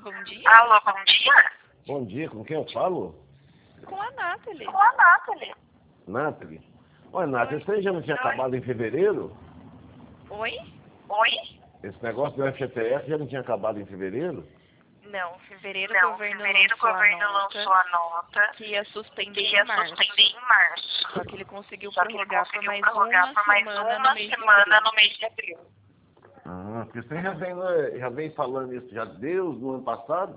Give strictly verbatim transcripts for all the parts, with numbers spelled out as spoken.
bom dia. Alô, bom dia. Bom dia, com quem eu falo? Com a Nathalie. Com a Nathalie. Nathalie. Olha, Nathalie, esse trem já não tinha acabado em fevereiro? Oi? Oi? Esse negócio do F G T S já não tinha acabado em fevereiro? Não, fevereiro Não, o governo, fevereiro o lançou, governo a nota lançou a nota que ia suspender que em ia março. suspender em março. Só que ele conseguiu Só que ele prorrogar por conseguiu mais prorrogar uma por mais semana uma no mês de semana abril. no mês de abril. Ah, porque você já vem, né, já vem falando isso já desde o ano passado?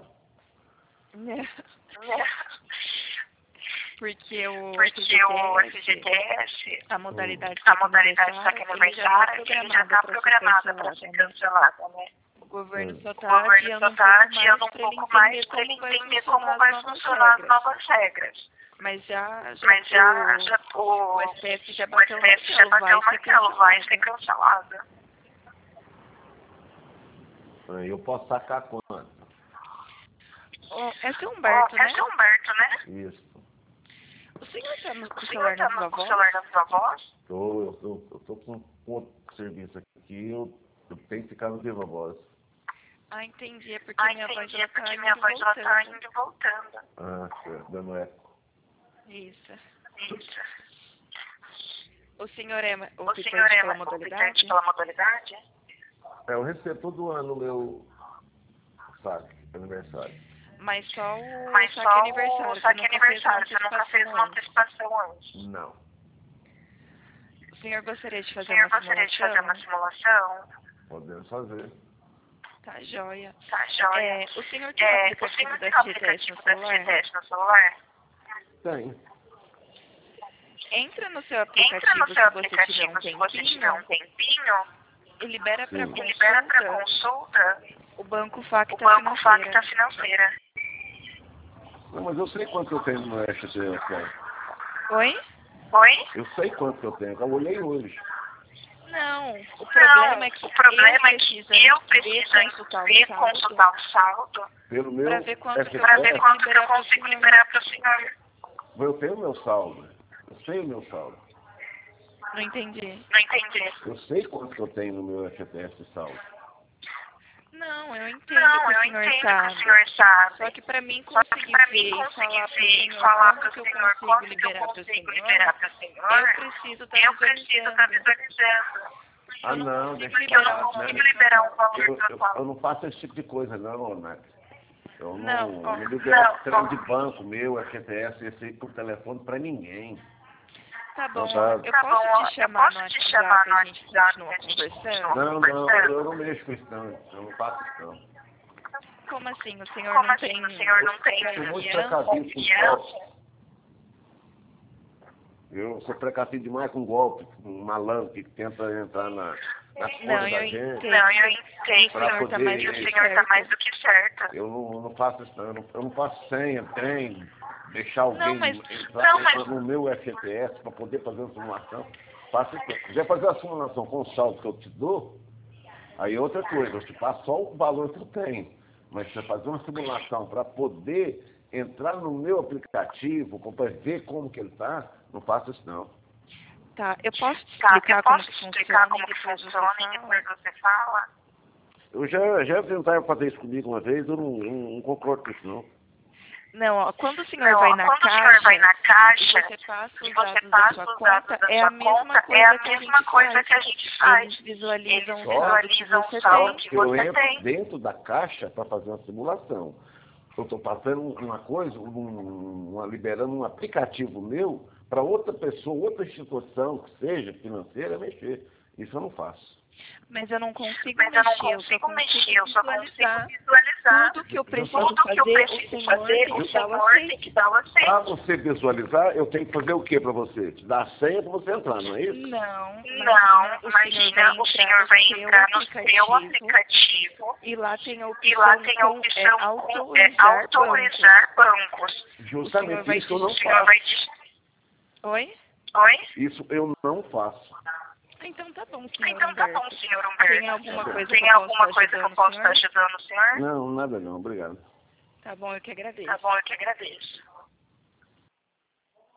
Porque o Porque o F G F G T T S, a modalidade a modalidade saque aniversário, ele já está programada para ser cancelada, né? O governo Hum. só O está governo adiando só um está pouco adiando um mais para ele pouco mais entender para ele como vai entender funcionar como as vai novas funcionar as regras. novas regras. Mas já, já, Mas já, o, já o, o S T F já o bateu o S T F já martelo, bateu o vai ser martelo, vai ser cancelado. cancelada. Ah, eu posso sacar quanto? Oh, esse é Humberto, Oh, né? esse é Humberto, né? Isso. O senhor está no O senhor celular está das no vovós? celular das vovós? Tô, eu tô, eu tô com outro serviço aqui, eu, eu tenho que ficar no Viva Voz. Ah, entendi. É porque Ah, minha voz entendi, ela é porque tá minha indo voz ela tá voltando. indo e voltando. Ah, certo, dando eco. Isso. Isso. O senhor é o O pitante senhor é pela o modalidade? pitante pela modalidade? É, eu recebo todo ano o meu saque, aniversário. Mas só o Mas saque só aniversário, o você saque nunca aniversário, fez você uma nunca fez uma antecipação antecipação antes. Não. antes. O senhor gostaria de O fazer senhor uma gostaria de fazer uma simulação? simulação? Podemos fazer. Tá joia. Tá, joia. É, o senhor tem o É, o aplicativo senhor da tem o F G T S no aplicativo da F G T celular? S no celular? Tem. Entra no seu Entra no aplicativo, seu se você tiver aplicativo um se você tiver um tempinho, tempinho e libera para Sim. e libera para consulta consulta o Banco o Facta Banco Financeira. Facta Financeira. Não, mas eu sei quanto eu tenho no F G T S, cara. Oi? Oi? Eu sei quanto eu tenho, eu olhei hoje. Não, o problema Não, é que o problema eu é que preciso eu ver preciso consultar o ver saldo consultar o saldo Pelo meu para ver quanto F que G eu T para ver S, quanto que eu liberar pro consigo senhor. liberar para o senhor. eu tenho o meu saldo. Eu sei o meu saldo. Não entendi. Não entendi. Eu sei quanto que eu tenho no meu F G T S de saldo. Não, eu entendo Não, que eu o senhor entendo que sabe. o senhor sabe. Só que para mim Só que conseguir para ver mim e conseguir falar pro ver e senhor falar quanto para o que eu senhor consigo quanto que eu liberar pro consigo senhor, liberar para o eu senhor, preciso estar eu preciso estar visualizando. visualizando. Ah, Eu não não, consigo deixa Porque eu liberar não o consigo valor liberar um total. valor eu, eu, total. eu não faço esse tipo de coisa, não, Nath. Eu não, Não, eu ó, não libero não, trem ó. de banco meu, F G T S, esse aí por telefone pra ninguém. Tá bom, Não, ó, tá. eu Tá posso bom, ó, te eu chamar no posso te chamar WhatsApp no e a gente WhatsApp continua e a gente conversando? continua Não, não, conversando? eu não mexo com isso, não. Eu não faço isso, não. Como assim? O senhor Como não assim tem o senhor não tem Eu sou muito confiança? precavido com confiança? golpe. Eu sou precavido demais com golpe, um malandro que tenta entrar na, nas Não, contas da eu gente. entendo. Não, eu E o entendo. Pra senhor tá poder- mais E do o que senhor está certo. mais do que certo. Eu não, eu não faço isso, não. Eu não, eu não faço senha, trem, deixar alguém Não, mas- entrar, Não, mas- entrar no meu F G T S para poder fazer uma simulação. Faço isso. Se quiser fazer a simulação com o saldo que eu te dou, aí é outra coisa. Eu te passo só o valor que eu tenho. Mas se você fazer uma simulação para poder entrar no meu aplicativo, para ver como que ele está, não faço isso, não. Tá, eu posso te Tá, explicar eu como posso que te explicar funciona como e que depois você funciona e fala? depois você fala? Eu já, já tentaram fazer isso comigo uma vez, eu não, não, não concordo com isso, não. Não, ó, quando o senhor Não, vai ó, na quando o senhor caixa vai na e caixa você passa e os você dados da passa sua os dados conta, da é sua a mesma conta, coisa é a que a mesma gente coisa faz. que a gente faz. Eles visualizam Eles o saldo que visualizam você o saldo tem. que Eu você entro tem. dentro da caixa para fazer uma simulação. Eu estou passando uma coisa, um, uma, liberando um aplicativo meu para outra pessoa, outra instituição que seja financeira mexer. Isso eu não faço. Mas eu não consigo Mas eu não mexer, eu só consigo mexer, consigo eu só consigo visualizar visualizar. tudo que eu preciso Tudo que eu fazer, o preciso senhor fazer, tem o que dar o senhor tem aceite. que dar o aceite. Para você visualizar, eu tenho que fazer o que para você? Te dar a senha para você entrar, não é isso? Não, Não, imagina, imagina, o senhor vai entrar no seu aplicativo e lá tem a e opção, lá tem a com, opção é, com, é, autorizar, autorizar bancos. Justamente O senhor vai isso eu não O senhor faço. vai digitar. Oi? Oi? Isso eu não faço. Então tá bom, senhor Então tá Humberto. bom, senhor Humberto. Tem alguma coisa Tem que eu posso alguma estar coisa que eu ajudando o posso estar senhor? ajudando o senhor? Não, nada não, obrigado. Tá bom, eu que agradeço. Tá bom, eu que agradeço.